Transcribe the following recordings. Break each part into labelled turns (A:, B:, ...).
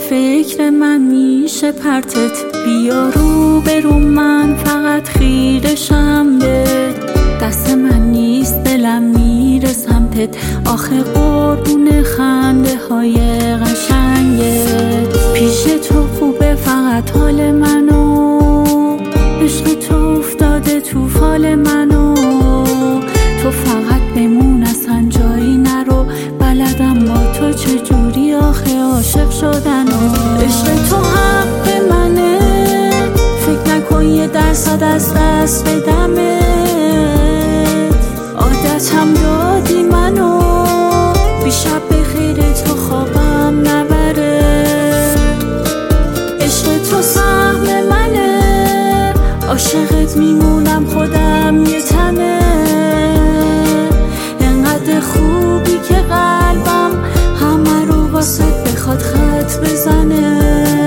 A: فکر من میشه پرتت، بیا رو برو من فقط خیرشم به دست من نیست دلم میره سمتت، آخه قربون خنده های قشنگت. پیش تو خوبه فقط حال منو، عشق تو افتاده تو فال منو، تو فقط بمون اصلا جایی نرو، بلدم با تو چجوری آخه عاشق شدنو. عشق تو حق منه، فکر نکن یه درصد از دست بدمت، عادتم دادی منو، بی شب بخیر تو خوابم نبره. عشق تو سهم منه، عاشقت میمونم خودم یه تنه، انقدر خوبی که قلبم همه رو واسه بخواد خط بزنه.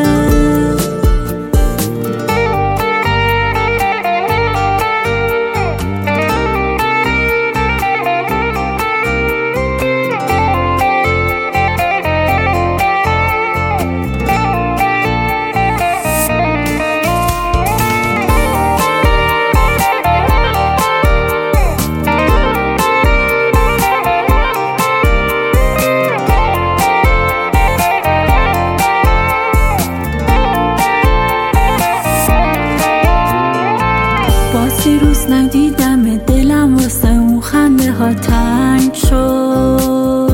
A: باز روز ندیدم دلم واسه اون خنده ها تنگ شد،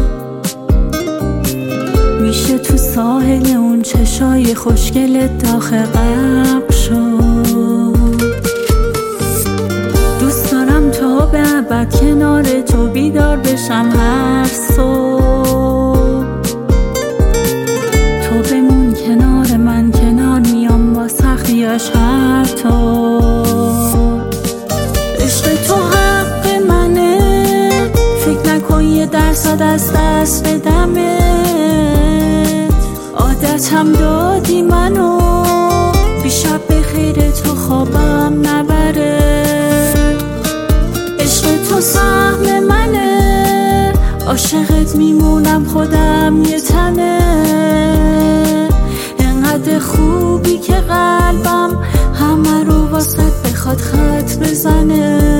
A: میشه تو ساحل اون چشای خوشگلت داخل غرق شد. دوست دارم تا به ابد کنار تو بیدار بشم هر صبح، تو بمون کنار من، کنار میام با سختیاش هر طور. عشق تو حق منه، فکر نکن یه درصد از دست بدمت، عادتم دادی منو، بی شب بخیر تو خوابم نبره. عشق تو سهم منه، عاشقت میمونم خودم یه تنه، انقدر خوبی که قلبم همه رو واسه بخواد خط بزنه.